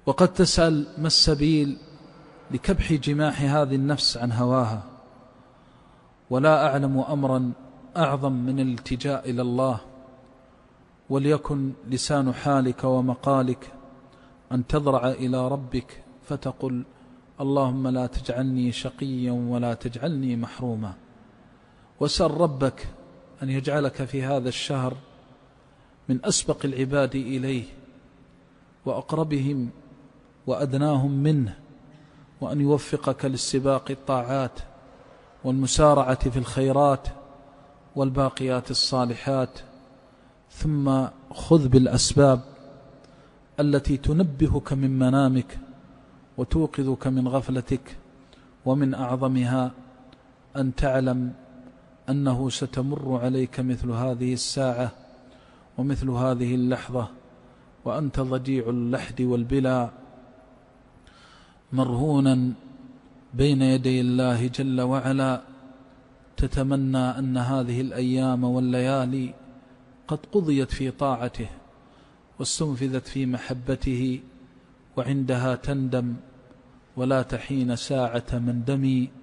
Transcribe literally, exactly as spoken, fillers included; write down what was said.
وقد تسأل ما السبيل لكبح جماح هذه النفس عن هواها، ولا أعلم أمرا أعظم من الالتجاء إلى الله. وليكن لسان حالك ومقالك أن تضرع إلى ربك فتقل: اللهم لا تجعلني شقيا ولا تجعلني محروما. وسأل ربك أن يجعلك في هذا الشهر من أسبق العباد إليه وأقربهم وأدناهم منه، وأن يوفقك للسباق الطاعات والمسارعة في الخيرات والباقيات الصالحات. ثم خذ بالأسباب التي تنبهك من منامك وتوقظك من غفلتك، ومن أعظمها أن تعلم أنه ستمر عليك مثل هذه الساعة ومثل هذه اللحظة وأنت ضجيع اللحد والبلا، مرهونا بين يدي الله جل وعلا، تتمنى أن هذه الأيام والليالي قد قضيت في طاعته واستنفذت في محبته، وعندها تندم ولا تحين ساعة مندم.